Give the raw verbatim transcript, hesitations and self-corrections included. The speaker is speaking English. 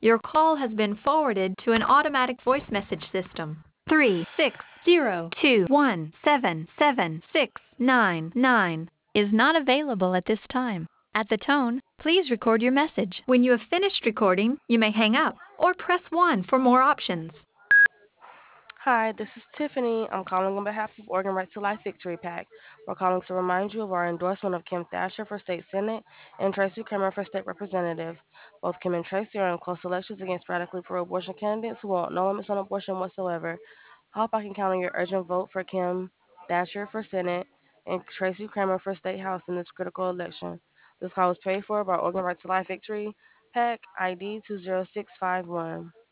Your call has been forwarded to an automatic voice message system. Three six zero two one seven seven six nine nine is not available at this time. At the tone, please record your message. When you have finished recording, you may hang up or press one for more options. Hi, this is Tiffany. I'm calling on behalf of Oregon Right to Life Victory PAC. We're calling to remind you of our endorsement of Kim Thacher for State Senate and Tracy Kramer for State Representative. Both Kim and Tracy are in close elections against radically pro-abortion candidates who want no limits on abortion whatsoever. I hope I can count on your urgent vote for Kim Thacher for Senate and Tracy Kramer for State House in this critical election. This call was paid for by Oregon Right to Life Victory PAC I D two zero six five one.